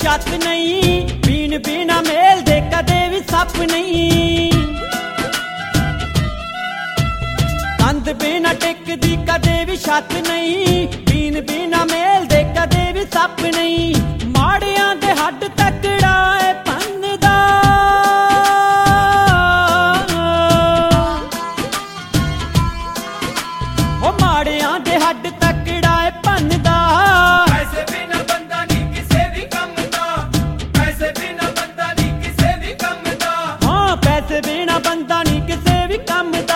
ਛੱਤ ਨਹੀਂ, ਪੀਣ ਬਿਨਾ ਮੇਲ ਦੇ ਕਦੇ ਵੀ ਸੱਪ ਨਹੀਂ। ਕੰਧ ਬਿਨਾ ਟਿਕਦੀ ਕਦੇ ਵੀ ਛੱਤ ਨਹੀਂ, ਪੀਣ ਬਿਨਾ ਮੇਲ ਦੇ ਕਦੇ ਵੀ ਸੱਪ ਨਹੀਂ। ਮਾੜਿਆਂ ਦੇ ਹੱਡ ਤਕੜਾ ਏ ਭੰਨਦਾ, ਉਹ ਮਾੜਿਆਂ ਦੇ ਹੱਡ ਤਕੜਾ ਏ ਭੰਨਦਾ। ਪੈਸੇ ਬਿਨਾ ਬੰਦਾ ਨਹੀਂ ਕਿਸੇ ਵੀ ਕੰਮ ਦਾ, ਪੈਸੇ ਬਿਨਾ ਬੰਦਾ ਨਹੀਂ ਕਿਸੇ ਵੀ ਕੰਮ ਦਾ। ਹਾਂ ਪੈਸੇ ਬਿਨਾ ਬੰਦਾ ਨਹੀਂ ਕਿਸੇ ਵੀ ਕੰਮ ਦਾ।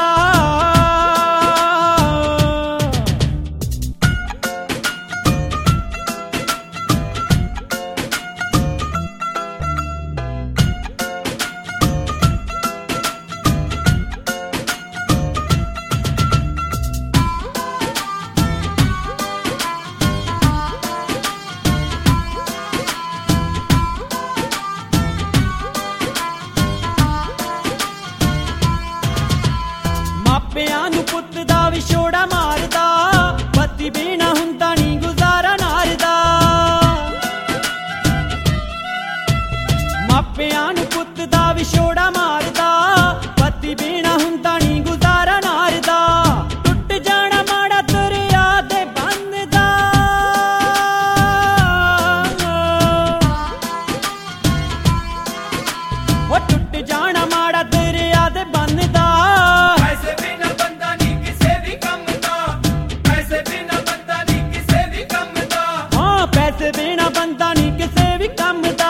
ਮਾਪਿਆਂ ਨੂੰ ਪੁੱਤ ਦਾ ਵਿਛੋੜਾ ਮਾਰਦਾ, ਬੱਤੀ ਬਿਨਾ ਹੁੰਦਾ ਨੀ ਗੁਜ਼ਾਰਾ ਨਾਰ ਦਾ। ਮਾਪਿਆਂ ਨੂੰ ਪੁੱਤ ਦਾ ਵਿਛੋੜਾ ਮਾਰਦਾ, ਬੱਤੀ ਬਿਨਾ ਹੁੰਦਾ ਨੀ ਗੁਜ਼ਾਰਾ ਨਾਰ ਦਾ। ਟੁੱਟ ਜਾਣਾ ਮਾੜਾ ਦਰਿਆ ਦੇ ਬੰਨ੍ਹ ਦਾ, ਉਹ ਟੁੱਟ ਜਾਣਾ ਮਾੜਾ ਦਰਿਆ ਦੇ ਬੰਨ੍ਹ ਦਾ। ਪੈਸੇ ਬਿਨਾ ਬੰਦਾ ਨਹੀਂ ਕਿਸੇ ਵੀ ਕੰਮ ਦਾ, ਪੈਸੇ ਬਿਨਾ ਬੰਦਾ ਨਹੀਂ ਕਿਸੇ ਵੀ ਕੰਮ ਦਾ। ਹਾਂ ਪੈਸੇ ਬਿਨਾ ਬੰਦਾ ਨਹੀਂ ਕਿਸੇ ਵੀ ਕੰਮ ਦਾ।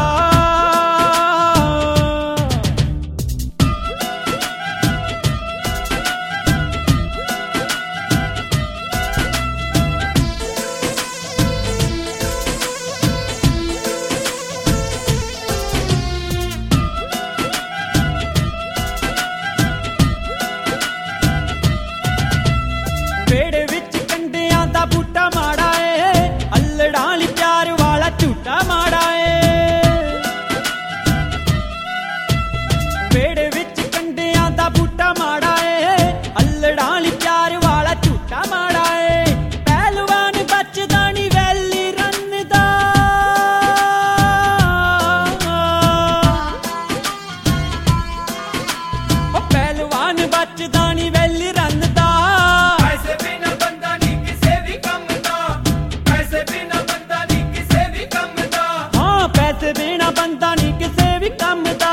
ਵਿਹੜੇ ਵਿੱਚ ਕੰਡਿਆਂ ਦਾ ਬੂਟਾ ਮਾੜਾ ਏ, ਅੱਲੜਾਂ ਲਈ ਪਿਆਰ ਵਾਲਾ ਝੂਟਾ ਮਾੜਾ ਏ। ਵਿਹੜੇ ਵਿੱਚ ਕੰਡਿਆਂ ਦਾ ਬੂਟਾ ਮਾੜਾ ਏ, ਅੱਲੜਾਂ ਲਈ ਪਿਆਰ ਵਾਲਾ ਝੂਟਾ ਮਾੜਾ ਏ। ਪਹਿਲਵਾਨ ਬਚਦਾ ਨੀ ਵੈਲੀ ਰੰਨ ਦਾ, ਉਹ ਪਹਿਲਵਾਨ ਬਚਦਾ ਨੀ ਵੈਲੀ ਰੰਨ ਦਾ। ਪੈਸੇ ਬਿਨਾ ਬੰਦਾ ਨਹੀਂ ਕਿਸੇ ਵੀ ਕੰਮ ਦਾ, ਪੈਸੇ ਬਿਨਾ ਬੰਦਾ ਨਹੀਂ ਕਿਸੇ ਵੀ ਕੰਮ ਦਾ। ਹਾਂ ਪੈਸੇ ਬਿਨਾ ਬੰਦਾ ਨਹੀਂ ਕਿਸੇ ਵੀ ਕੰਮ ਦਾ।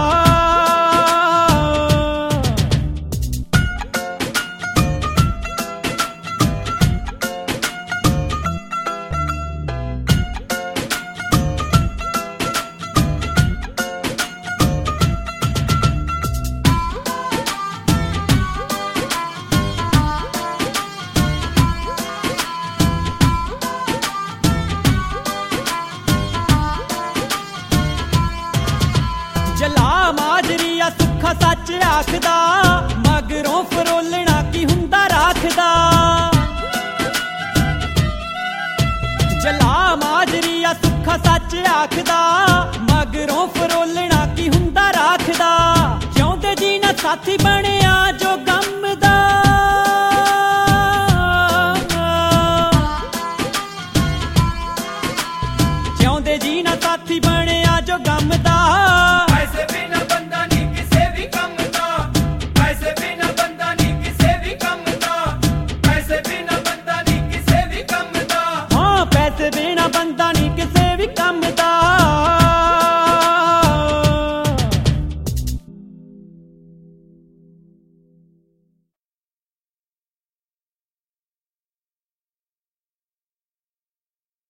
ਜਲਾ ਮਾਜਰੀਆ ਸੁੱਖਾ ਸੱਚ ਆਖਦਾ, ਮਗਰੋਂ ਫਰੋਲਣਾ ਕੀ ਹੁੰਦਾ ਰਾਖਦਾ। ਜਲਾ ਮਾਜਰੀਆ ਸੁੱਖਾ ਸੱਚ ਆਖਦਾ, ਮਗਰੋਂ ਫਰੋਲਣਾ ਕੀ ਹੁੰਦਾ ਰਾਖਦਾ। ਜਿਉਂਦੇ ਜੀ ਨਾ ਸਾਥੀ ਬਣਿਆ ਜੋ ਗਮ